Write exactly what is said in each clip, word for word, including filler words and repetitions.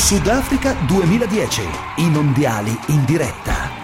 Sudafrica duemiladieci, i mondiali in diretta.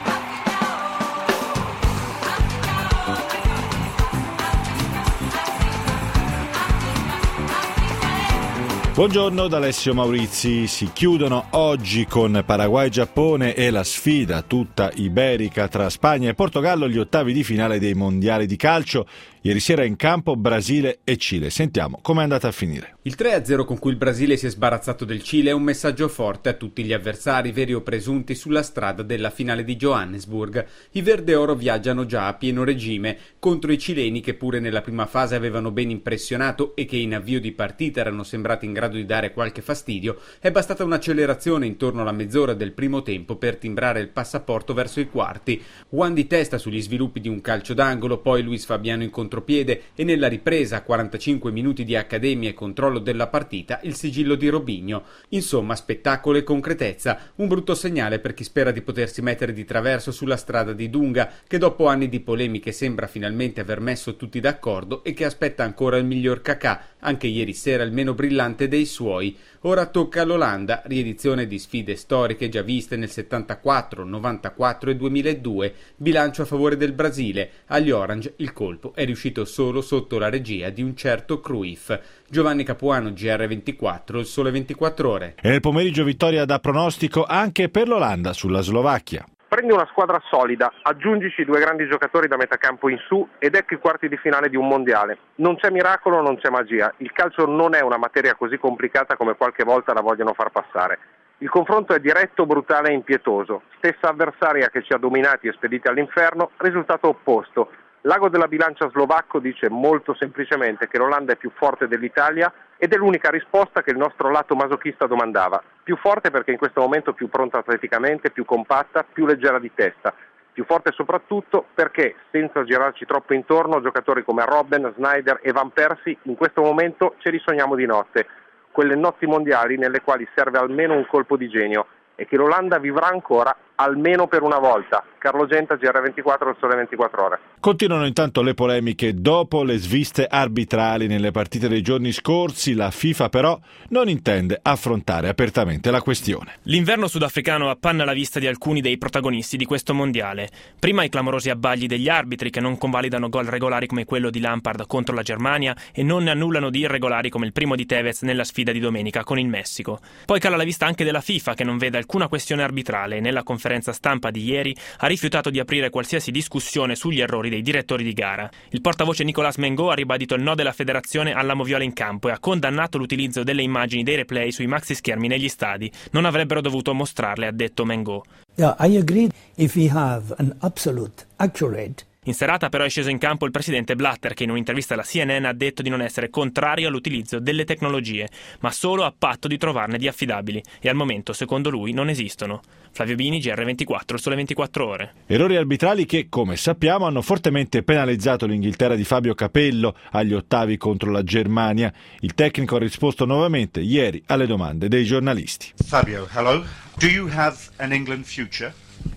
Buongiorno da Alessio Maurizi. Si chiudono oggi con Paraguay-Giappone e la sfida tutta iberica tra Spagna e Portogallo gli ottavi di finale dei mondiali di calcio. Ieri sera in campo Brasile e Cile. Sentiamo com'è andata a finire. Il tre a zero con cui il Brasile si è sbarazzato del Cile è un messaggio forte a tutti gli avversari, veri o presunti, sulla strada della finale di Johannesburg. I verde-oro viaggiano già a pieno regime contro i cileni che pure nella prima fase avevano ben impressionato e che in avvio di partita erano sembrati in grado di dare qualche fastidio. È bastata un'accelerazione intorno alla mezz'ora del primo tempo per timbrare il passaporto verso i quarti. Juan di testa sugli sviluppi di un calcio d'angolo, poi Luis Fabiano in contropiede e nella ripresa a quarantacinque minuti di accademia e controllo della partita il sigillo di Robinho. Insomma, spettacolo e concretezza, un brutto segnale per chi spera di potersi mettere di traverso sulla strada di Dunga, che dopo anni di polemiche sembra finalmente aver messo tutti d'accordo e che aspetta ancora il miglior Kaká, anche ieri sera il meno brillante dei suoi. Ora tocca all'Olanda, riedizione di sfide storiche già viste nel settantaquattro, novantaquattro e duemiladue, bilancio a favore del Brasile. Agli Orange il colpo è riuscito solo sotto la regia di un certo Cruyff. Giovanni Capuano, G R ventiquattro, il Sole ventiquattro Ore. E nel pomeriggio vittoria da pronostico anche per l'Olanda sulla Slovacchia. Prendi una squadra solida, aggiungici due grandi giocatori da metà campo in su ed ecco i quarti di finale di un mondiale. Non c'è miracolo, non c'è magia. Il calcio non è una materia così complicata come qualche volta la vogliono far passare. Il confronto è diretto, brutale e impietoso. Stessa avversaria che ci ha dominati e spediti all'inferno, risultato opposto. L'ago della bilancia slovacco dice molto semplicemente che l'Olanda è più forte dell'Italia ed è l'unica risposta che il nostro lato masochista domandava. Più forte perché in questo momento più pronta atleticamente, più compatta, più leggera di testa. Più forte soprattutto perché, senza girarci troppo intorno, giocatori come Robben, Sneijder e Van Persie in questo momento ce li sogniamo di notte. Quelle notti mondiali nelle quali serve almeno un colpo di genio e che l'Olanda vivrà ancora almeno per una volta. Carlo Genta, G R ventiquattro, il Sole ventiquattro Ore. Continuano intanto le polemiche dopo le sviste arbitrali nelle partite dei giorni scorsi. La FIFA però non intende affrontare apertamente la questione. L'inverno sudafricano appanna la vista di alcuni dei protagonisti di questo mondiale. Prima i clamorosi abbagli degli arbitri che non convalidano gol regolari come quello di Lampard contro la Germania e non ne annullano di irregolari come il primo di Tevez nella sfida di domenica con il Messico. Poi cala la vista anche della FIFA che non vede alcuna questione arbitrale. Nella conferenza stampa di ieri ha rifiutato di aprire qualsiasi discussione sugli errori dei direttori di gara. Il portavoce Nicolas Mengo ha ribadito il no della federazione alla moviola in campo e ha condannato l'utilizzo delle immagini dei replay sui maxi schermi negli stadi. Non avrebbero dovuto mostrarle, ha detto Mengo. Yeah, I agree. If we have an absolute, accurate In serata però è sceso in campo il presidente Blatter che in un'intervista alla C N N ha detto di non essere contrario all'utilizzo delle tecnologie, ma solo a patto di trovarne di affidabili e al momento secondo lui non esistono. Flavio Bini, G R ventiquattro, il Sole ventiquattro Ore. Errori arbitrali che, come sappiamo, hanno fortemente penalizzato l'Inghilterra di Fabio Capello agli ottavi contro la Germania. Il tecnico ha risposto nuovamente ieri alle domande dei giornalisti. Fabio, hello. Do you have an England future?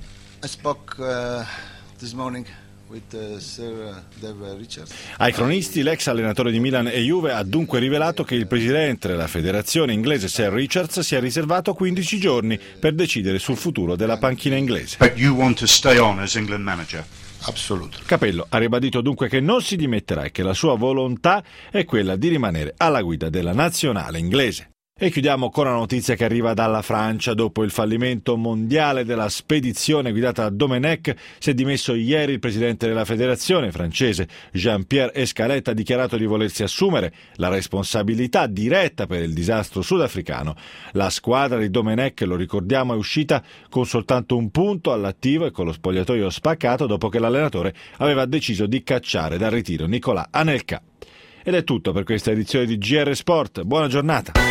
I spoke uh, this morning with uh, Sir Dave Richards. Ai cronisti, l'ex allenatore di Milan e Juve ha dunque rivelato che il presidente della federazione inglese Sir Richards si è riservato quindici giorni per decidere sul futuro della panchina inglese. But you want to stay on as England manager? Absolutely. Capello ha ribadito dunque che non si dimetterà e che la sua volontà è quella di rimanere alla guida della nazionale inglese. E chiudiamo con una notizia che arriva dalla Francia. Dopo il fallimento mondiale della spedizione guidata da Domenech, si è dimesso ieri il presidente della federazione francese. Jean-Pierre Escalette ha dichiarato di volersi assumere la responsabilità diretta per il disastro sudafricano. La squadra di Domenech, lo ricordiamo, è uscita con soltanto un punto all'attivo e con lo spogliatoio spaccato dopo che l'allenatore aveva deciso di cacciare dal ritiro Nicolas Anelka. Ed è tutto per questa edizione di G R Sport. Buona giornata.